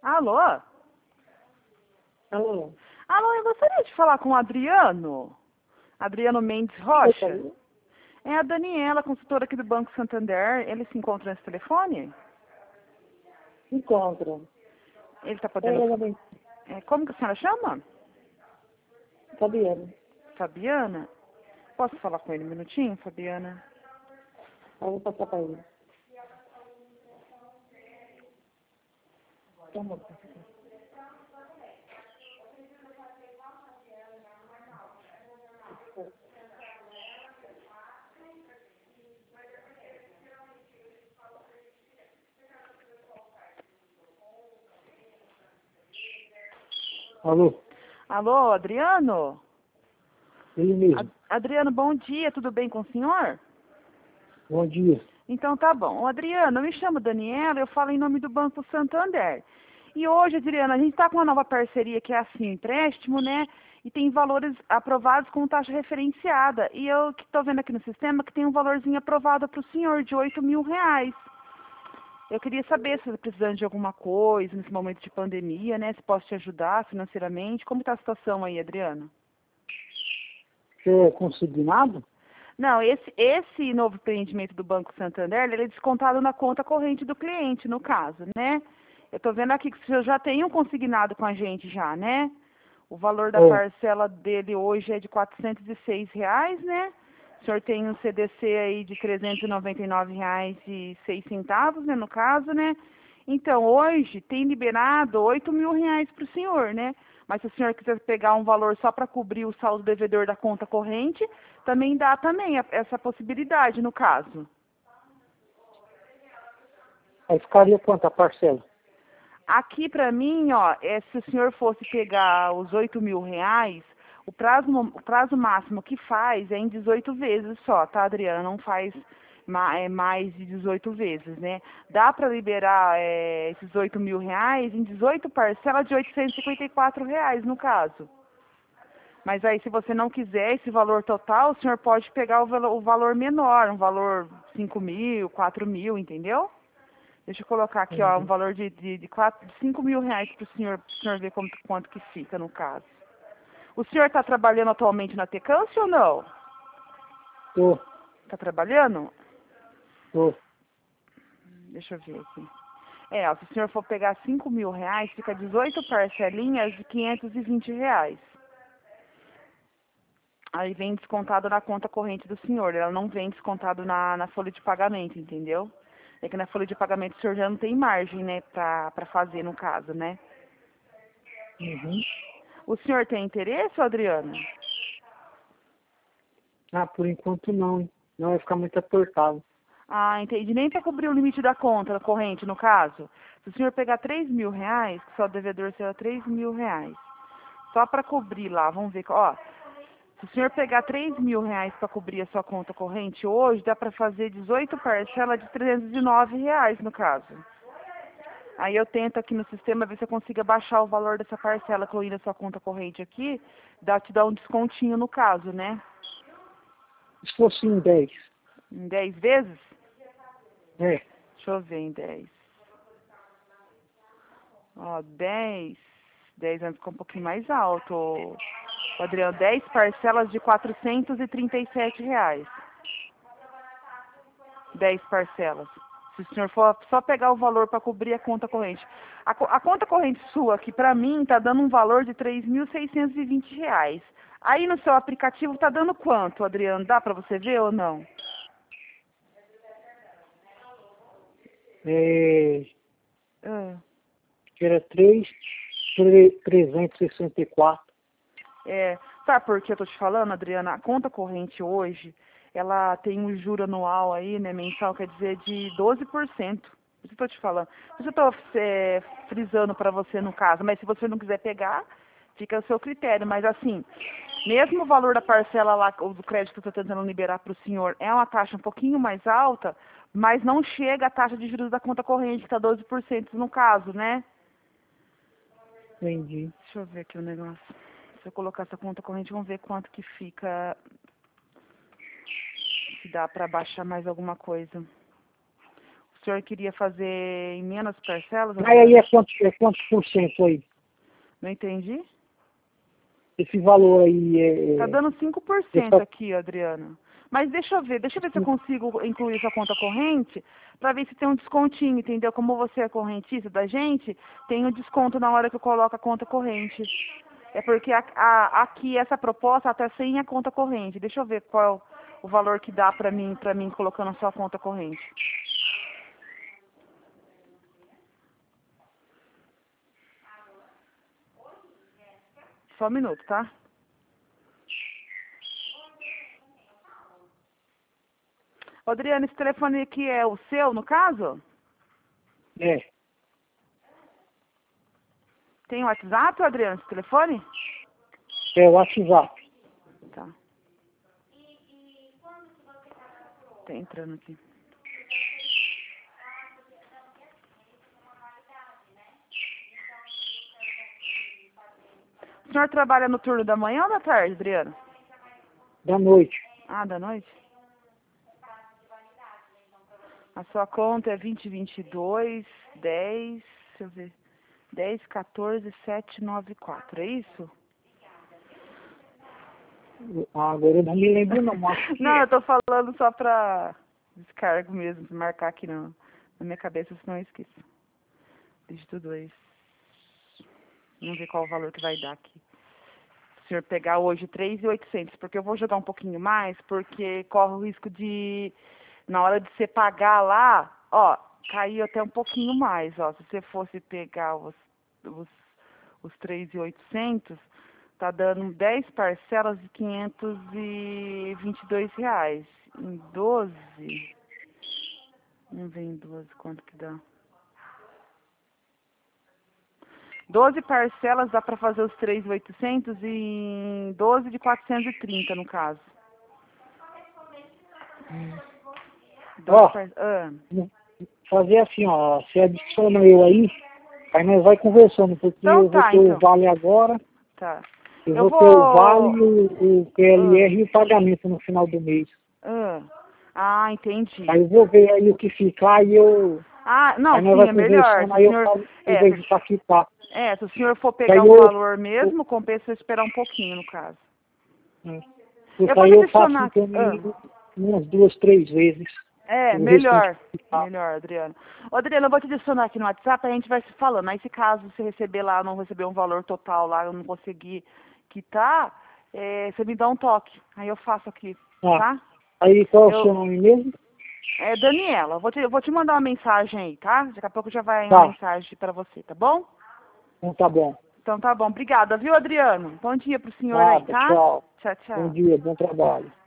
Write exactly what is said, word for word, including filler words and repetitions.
Alô? Alô? Alô, eu gostaria de falar com o Adriano. Adriano Mendes Rocha. É a Daniela, consultora aqui do Banco Santander. Ele se encontra nesse telefone? Encontra. Ele está podendo... É, como que a senhora chama? Fabiana. Fabiana? Posso falar com ele um minutinho, Fabiana? Eu vou passar para ele. Toma. Alô? Alô, Adriano? Ele mesmo. Ad- Adriano, bom dia, tudo bem com o senhor? Bom dia. Então tá bom. Ô, Adriano, eu me chamo Daniela, eu falo em nome do Banco Santander. E hoje, Adriano, a gente está com uma nova parceria que é assim, empréstimo, né? E tem valores aprovados com taxa referenciada. E eu que estou vendo aqui no sistema que tem um valorzinho aprovado para o senhor de oito mil reais. Eu queria saber se você está precisando de alguma coisa nesse momento de pandemia, né? Se posso te ajudar financeiramente. Como está a situação aí, Adriano? Você é consignado? Não, esse, esse novo empreendimento do Banco Santander, ele é descontado na conta corrente do cliente, no caso, né? Eu estou vendo aqui que o senhor já tem um consignado com a gente já, né? O valor da É. parcela dele hoje é de quatrocentos e seis reais, né? O senhor tem um C D C aí de trezentos e noventa e nove reais e seis centavos, né, no caso, né? Então, hoje tem liberado oito mil reais para o senhor, né? Mas se o senhor quiser pegar um valor só para cobrir o saldo devedor da conta corrente, também dá também a- essa possibilidade, no caso. Aí ficaria quanto a parcela? Aqui para mim, ó, é, se o senhor fosse pegar os oito mil reais, o prazo, mo- o prazo máximo que faz é em dezoito vezes só, tá, Adriana? Não faz ma- é, mais de dezoito vezes, né? Dá para liberar é, esses oito mil reais em dezoito parcelas de oitocentos e cinquenta e quatro reais, no caso. Mas aí, se você não quiser esse valor total, o senhor pode pegar o, valo- o valor menor, um valor cinco mil, quatro mil, entendeu? Deixa eu colocar aqui, ó, um Uhum. valor de, de, de, quatro, de cinco mil reais para o senhor, pro senhor ver como, quanto que fica no caso. O senhor está trabalhando atualmente na Tecâncio ou não? Tô, Está trabalhando? tô. Deixa eu ver aqui. É, ó, se o senhor for pegar cinco mil reais, fica dezoito parcelinhas de quinhentos e vinte reais. Aí vem descontado na conta corrente do senhor. Ela não vem descontado na, na folha de pagamento, entendeu? É que na folha de pagamento o senhor já não tem margem, né, pra, pra fazer no caso, né? Uhum. O senhor tem interesse, Adriano? Ah, por enquanto não, hein? Não vai ficar muito apertado. Ah, entendi. Nem para cobrir o limite da conta corrente, no caso. Se o senhor pegar três mil reais, que só o devedor será três mil reais. Só para cobrir lá, vamos ver. Ó, se o senhor pegar três mil reais para cobrir a sua conta corrente hoje, dá para fazer dezoito parcelas de trezentos e nove reais, no caso. Aí eu tento aqui no sistema ver se eu consigo baixar o valor dessa parcela que eu ir na sua conta corrente aqui, dá, te dá um descontinho no caso, né? Se fosse em dez, Em dez vezes? é, Deixa eu ver em dez. Ó, dez. dez anos ficou um pouquinho mais alto. ô, Adriano, dez parcelas de quatrocentos e trinta e sete reais. dez parcelas. Se o senhor for só pegar o valor para cobrir a conta corrente. A, co- a conta corrente sua aqui, para mim, tá dando um valor de três mil seiscentos e vinte reais. Aí no seu aplicativo tá dando quanto, Adriano? Dá para você ver ou não? é, Ah. que era três trezentos e sessenta e quatro. É, sabe por que eu tô te falando, Adriana? A conta corrente hoje, ela tem um juro anual aí, né, mensal, quer dizer, de doze por cento. Por isso que eu tô te falando. Por isso que eu tô é, frisando para você no caso. Mas se você não quiser pegar, fica ao seu critério. Mas assim, mesmo o valor da parcela lá, ou do crédito que eu tô tentando liberar para o senhor, é uma taxa um pouquinho mais alta, mas não chega a taxa de juros da conta corrente, que tá doze por cento no caso, né? Entendi. Deixa eu ver aqui o negócio. Se eu colocar essa conta corrente, vamos ver quanto que fica, se dá para baixar mais alguma coisa. O O senhor queria fazer em menos parcelas? Mas aí é quantos, é quantos por cento aí? Não entendi? Esse valor aí é... Tá dando cinco por cento aqui, Adriano. Mas deixa eu ver, deixa eu ver se eu consigo incluir sua conta corrente, para ver se tem um descontinho, entendeu? Como você é correntista da gente, tem um desconto na hora que eu coloco a conta corrente. É porque a, a, aqui essa proposta até sem a conta corrente. Deixa eu ver qual o valor que dá para mim, para mim colocando a sua conta corrente. Só um minuto, tá? Adriano, esse telefone aqui é o seu, no caso? É. Tem WhatsApp, Adriano, esse telefone? É o WhatsApp. Tá. Tá entrando aqui. O senhor trabalha no turno da manhã ou da tarde, Adriano? Da noite. Ah, da noite? A sua conta é vinte, vinte e dois, dez, deixa eu ver, dez, quatorze, sete, nove, quatro, é isso? Ah, agora eu não me lembro não. Acho que Não, é. eu tô falando só pra descargo mesmo, pra marcar aqui no, na minha cabeça, senão eu esqueço. Dígito dois. Vamos ver qual o valor que vai dar aqui. Se o senhor pegar hoje três mil e oitocentos, porque eu vou jogar um pouquinho mais, porque corre o risco de, na hora de você pagar lá, ó, cair até um pouquinho mais, ó. Se você fosse pegar os, os, os três mil e oitocentos, tá dando dez parcelas de quinhentos e vinte e dois reais. Em doze, vamos ver em doze quanto que dá. doze parcelas dá para fazer os três mil e oitocentos em doze de quatrocentos e trinta, no caso. Ó, Par... ah, fazer assim, ó. Você adiciona eu aí, aí nós vai conversando, porque então eu vou tá, ter então. o vale agora, Tá. eu, Eu vou ter o vale, vou... o, o P L R Ah, e o pagamento no final do mês. ah, ah, entendi. Aí eu vou ver aí o que ficar e eu... Ah, não, Aí nós sim, vai é melhor. conversando, Se o aí eu senhor... falo, em É, vez se, de estar quitar. é, se o senhor for Aí pegar um eu, valor eu, mesmo, compensa esperar um pouquinho, no caso. Eu porque vou aí te eu faço adicionar... então Ah, umas duas, três vezes é, o restante melhor. que ficar. Melhor, Adriano. Ô, Adriano, eu vou te adicionar aqui no WhatsApp, a gente vai se falando. Aí, se caso você receber lá, não receber um valor total lá, eu não conseguir quitar, é, você me dá um toque. Aí eu faço aqui, Ah, tá? aí qual é o seu Eu, nome mesmo? é Daniela, eu vou te, eu vou te mandar uma mensagem aí, tá? Daqui a pouco já vai uma Tá, mensagem pra você, tá bom? então tá bom. Então tá bom. Obrigada, viu, Adriano? Bom dia pro senhor aí, Nada, tá? tchau. Tchau, Bom tchau. dia, bom trabalho.